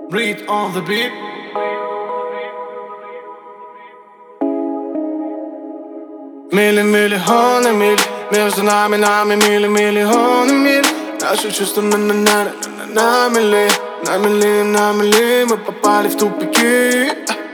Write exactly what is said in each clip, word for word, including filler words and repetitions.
Breathe on the beat. Мили-миллионы миль между нами, нами мили-миллионы миль. Наши чувства на на на на на мили, на мили, на мили. Мы попали в тупики.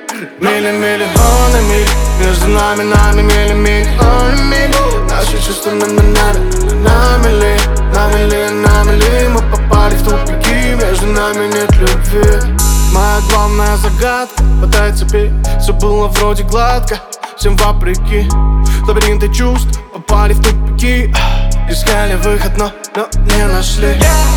Мили-миллионы миль между нами, нами мили-миллионы миль. Наши чувства на на на на на мили, на мили, на мили. Мы попали в тупики, между нами нет любви. Моя главная загадка в этой цепи. Все было вроде гладко, всем вопреки. Лабиринты чувств попали в тупики. Искали выход, но, но не нашли.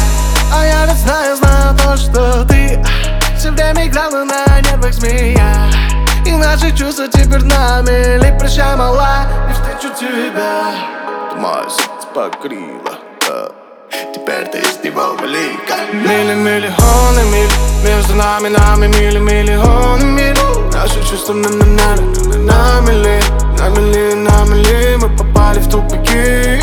А я ведь знаю, знаю то, что ты все время играла на нервах змея. И наши чувства теперь нами. Ли, прощай, мала, не встречу тебя. Ты мое сердце покрыла, да. Теперь ты из него велика. Мили-миллионы миль между нами, нами мили-миллионы миль. Наши чувства на на на на на мили, на мили, на мили. Мы попали в тупики.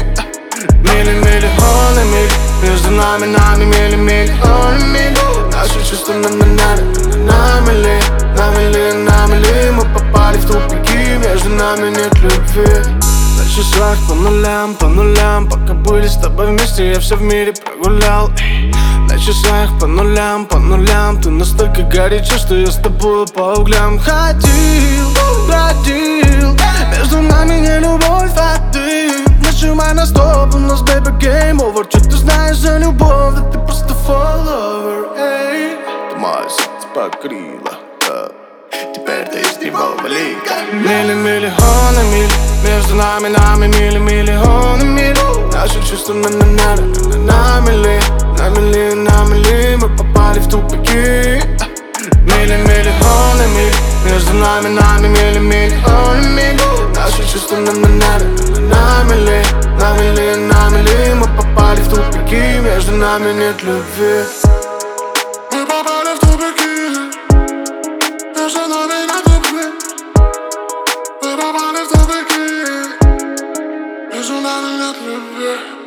Мили-миллионы миль между нами, нами мили-миллионы миль. Наши чувства на на на на на мили, на мили, на мили. Мы попали в тупики, между нами нет любви. На часах по нулям, по нулям. Пока были с тобой вместе, я все в мире прогулял. На часах по нулям, по нулям. Ты настолько горяча, что я с тобой по углям ходил, бродил. Между нами не любовь, а ты. Нажимай на стоп, у нас baby game over. Что ты знаешь за любовь, да ты просто follower, эй. Ты мое сердце покрыла, да. Теперь ты из него велика. Мили-миллионы миль между нами, нами мили-миллионы миль. Наши чувства на на на на на мили, на мили, на мили. Мы попали в тупики. Мили-миллионы миль между нами, нами мили-миллионы миль. Наши чувства на на на на на мили, на мили, на мили. Мы попали в тупики, между нами нет любви. Мы попали в тупики, между нами нет любви. Мы попали в тупики, между нами нет любви.